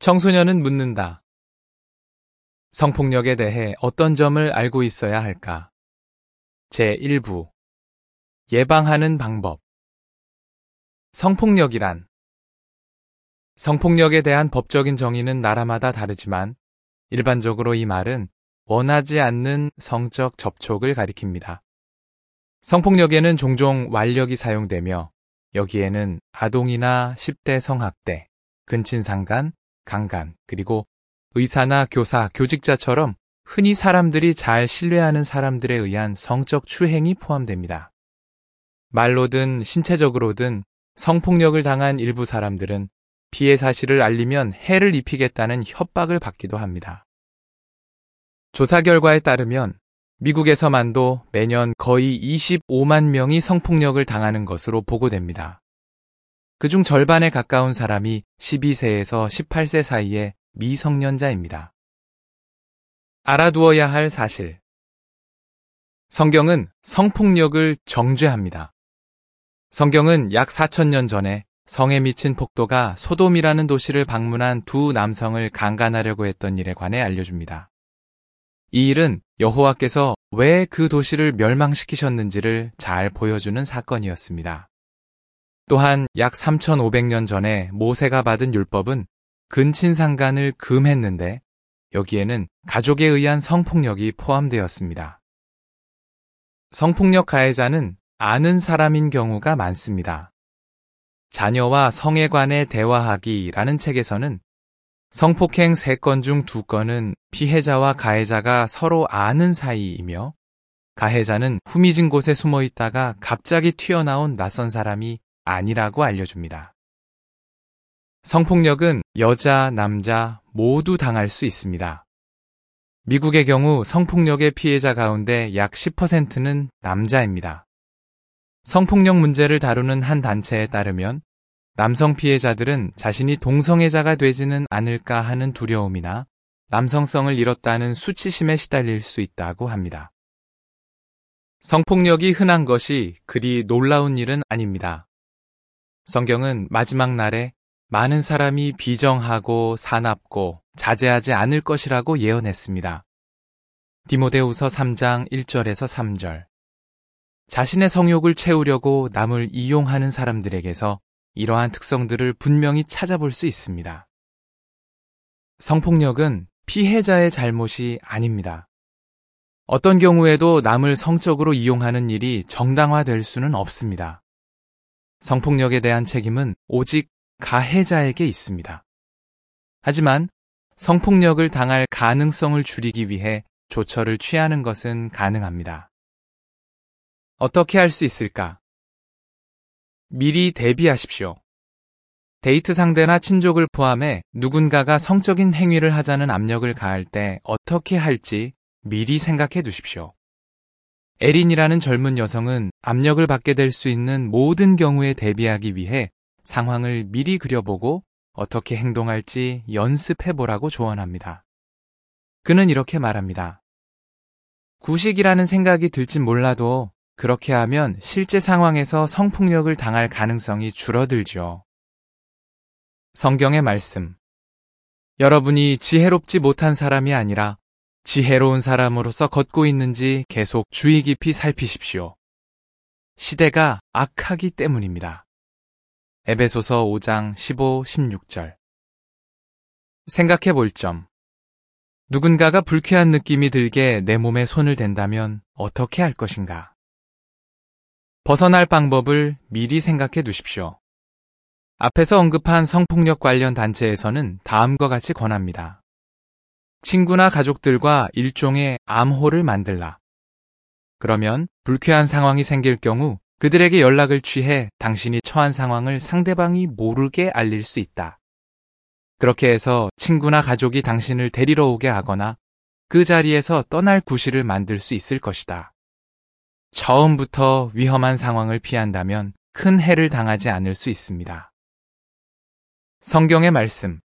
청소년은 묻는다. 성폭력에 대해 어떤 점을 알고 있어야 할까? 제1부 예방하는 방법. 성폭력이란 성폭력에 대한 법적인 정의는 나라마다 다르지만 일반적으로 이 말은 원하지 않는 성적 접촉을 가리킵니다. 성폭력에는 종종 완력이 사용되며 여기에는 아동이나 10대 성학대, 근친상간, 강간, 그리고 의사나 교사, 교직자처럼 흔히 사람들이 잘 신뢰하는 사람들에 의한 성적 추행이 포함됩니다. 말로든 신체적으로든 성폭력을 당한 일부 사람들은 피해 사실을 알리면 해를 입히겠다는 협박을 받기도 합니다. 조사 결과에 따르면 미국에서만도 매년 거의 25만 명이 성폭력을 당하는 것으로 보고됩니다. 그중 절반에 가까운 사람이 12세에서 18세 사이의 미성년자입니다. 알아두어야 할 사실. 성경은 성폭력을 정죄합니다. 성경은 약 4,000년 전에 성에 미친 폭도가 소돔이라는 도시를 방문한 두 남성을 강간하려고 했던 일에 관해 알려줍니다. 이 일은 여호와께서 왜 그 도시를 멸망시키셨는지를 잘 보여주는 사건이었습니다. 또한 약 3,500년 전에 모세가 받은 율법은 근친상간을 금했는데 여기에는 가족에 의한 성폭력이 포함되었습니다. 성폭력 가해자는 아는 사람인 경우가 많습니다. 자녀와 성에 관해 대화하기라는 책에서는 성폭행 3건 중 2건은 피해자와 가해자가 서로 아는 사이이며 가해자는 후미진 곳에 숨어 있다가 갑자기 튀어나온 낯선 사람이 아니라고 알려줍니다. 성폭력은 여자, 남자 모두 당할 수 있습니다. 미국의 경우 성폭력의 피해자 가운데 약 10%는 남자입니다. 성폭력 문제를 다루는 한 단체에 따르면 남성 피해자들은 자신이 동성애자가 되지는 않을까 하는 두려움이나 남성성을 잃었다는 수치심에 시달릴 수 있다고 합니다. 성폭력이 흔한 것이 그리 놀라운 일은 아닙니다. 성경은 마지막 날에 많은 사람이 비정하고 사납고 자제하지 않을 것이라고 예언했습니다. 디모데후서 3장 1절에서 3절. 자신의 성욕을 채우려고 남을 이용하는 사람들에게서 이러한 특성들을 분명히 찾아볼 수 있습니다. 성폭력은 피해자의 잘못이 아닙니다. 어떤 경우에도 남을 성적으로 이용하는 일이 정당화될 수는 없습니다. 성폭력에 대한 책임은 오직 가해자에게 있습니다. 하지만 성폭력을 당할 가능성을 줄이기 위해 조처를 취하는 것은 가능합니다. 어떻게 할 수 있을까? 미리 대비하십시오. 데이트 상대나 친족을 포함해 누군가가 성적인 행위를 하자는 압력을 가할 때 어떻게 할지 미리 생각해 두십시오. 에린이라는 젊은 여성은 압력을 받게 될 수 있는 모든 경우에 대비하기 위해 상황을 미리 그려보고 어떻게 행동할지 연습해보라고 조언합니다. 그는 이렇게 말합니다. 구식이라는 생각이 들진 몰라도 그렇게 하면 실제 상황에서 성폭력을 당할 가능성이 줄어들죠. 성경의 말씀. 여러분이 지혜롭지 못한 사람이 아니라 지혜로운 사람으로서 걷고 있는지 계속 주의 깊이 살피십시오. 시대가 악하기 때문입니다. 에베소서 5장 15, 16절. 생각해 볼 점. 누군가가 불쾌한 느낌이 들게 내 몸에 손을 댄다면 어떻게 할 것인가? 벗어날 방법을 미리 생각해 두십시오. 앞에서 언급한 성폭력 관련 단체에서는 다음과 같이 권합니다. 친구나 가족들과 일종의 암호를 만들라. 그러면 불쾌한 상황이 생길 경우 그들에게 연락을 취해 당신이 처한 상황을 상대방이 모르게 알릴 수 있다. 그렇게 해서 친구나 가족이 당신을 데리러 오게 하거나 그 자리에서 떠날 구실을 만들 수 있을 것이다. 처음부터 위험한 상황을 피한다면 큰 해를 당하지 않을 수 있습니다. 성경의 말씀.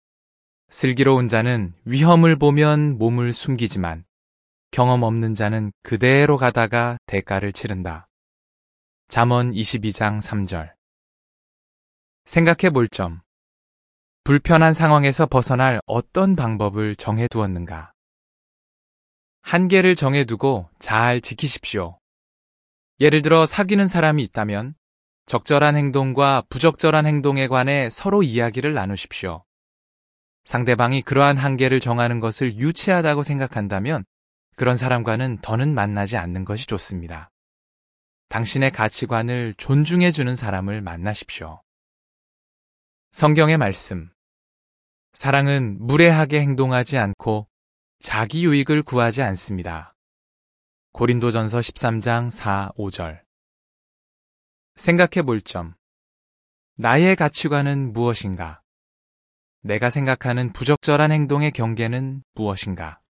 슬기로운 자는 위험을 보면 몸을 숨기지만 경험 없는 자는 그대로 가다가 대가를 치른다. 잠언 22장 3절. 생각해 볼 점. 불편한 상황에서 벗어날 어떤 방법을 정해두었는가? 한계를 정해두고 잘 지키십시오. 예를 들어 사귀는 사람이 있다면 적절한 행동과 부적절한 행동에 관해 서로 이야기를 나누십시오. 상대방이 그러한 한계를 정하는 것을 유치하다고 생각한다면 그런 사람과는 더는 만나지 않는 것이 좋습니다. 당신의 가치관을 존중해주는 사람을 만나십시오. 성경의 말씀. 사랑은 무례하게 행동하지 않고 자기 유익을 구하지 않습니다. 고린도전서 13장 4, 5절. 생각해 볼 점. 나의 가치관은 무엇인가? 내가 생각하는 부적절한 행동의 경계는 무엇인가?